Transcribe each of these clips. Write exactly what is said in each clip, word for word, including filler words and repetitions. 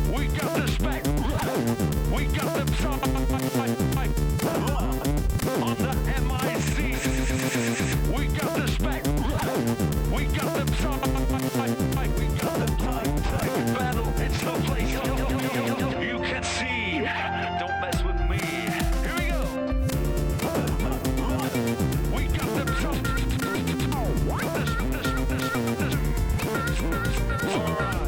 We got the spec. We got the top. On the M I C. We got the spec. We got the top. We got the time. Battle. It's the place you can see. Don't mess with me. Here we go. We got the top. This, this, this, this. All right.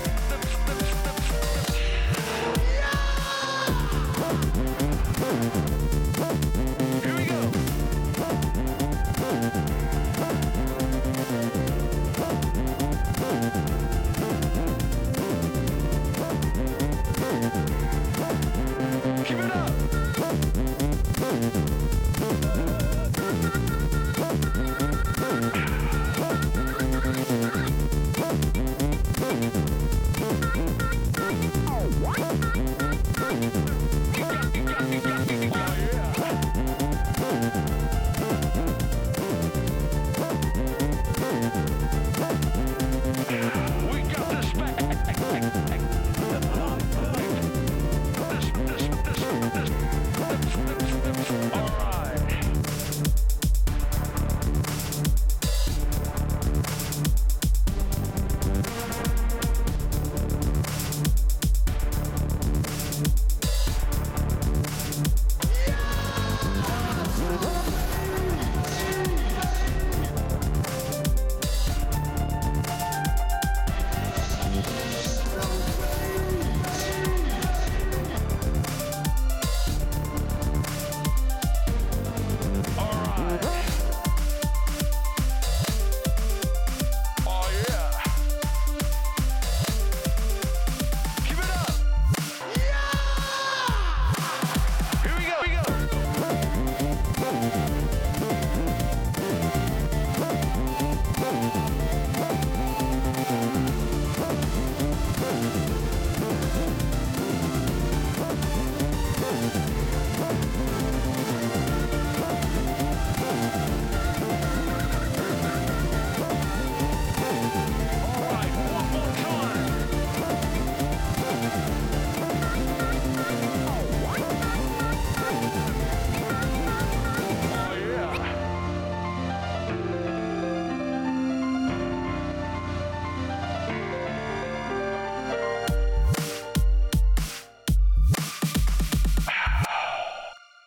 Yeah!